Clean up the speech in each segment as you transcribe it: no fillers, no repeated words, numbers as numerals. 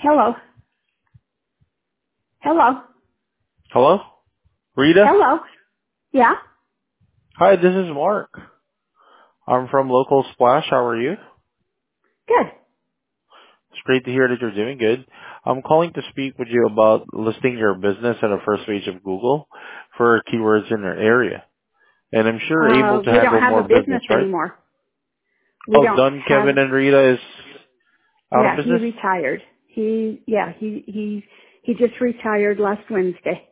Hello. Hello. Hello? Rita? Hello. Yeah? Hi, this is Mark. I'm from Local Splash. How are you? Good. It's great to hear that you're doing good. I'm calling to speak with you about listing your business on the first page of Google for keywords in your area. And I'm sure you're able to We don't handle have a more business, business right? anymore. We Oh, don't Don, have, Kevin, and Rita is out of yeah, he business? retired. He just retired last Wednesday.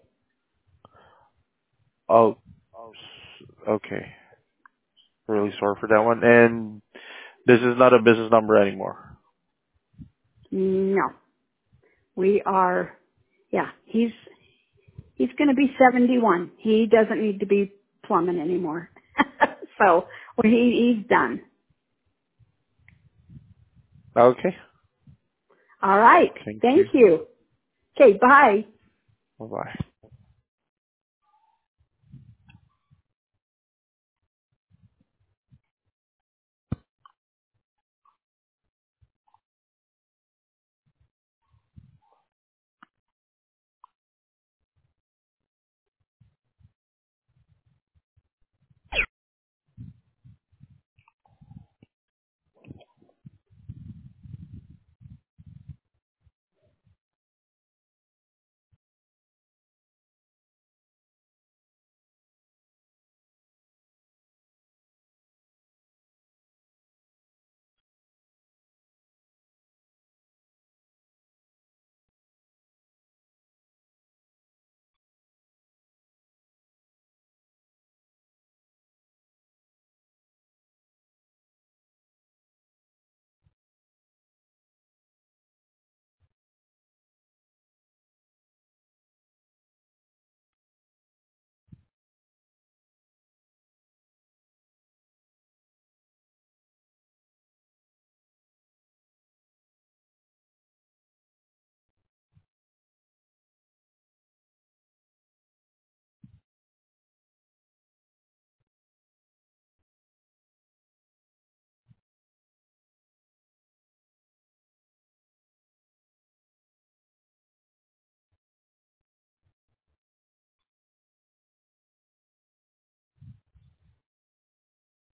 Oh, okay. Really sorry for that one. And this is not a business number anymore. No. We are, yeah, he's gonna be 71. He doesn't need to be plumbing anymore. So, he's done. Okay. All right. Thank Thank you. you. Okay, bye. Bye-bye.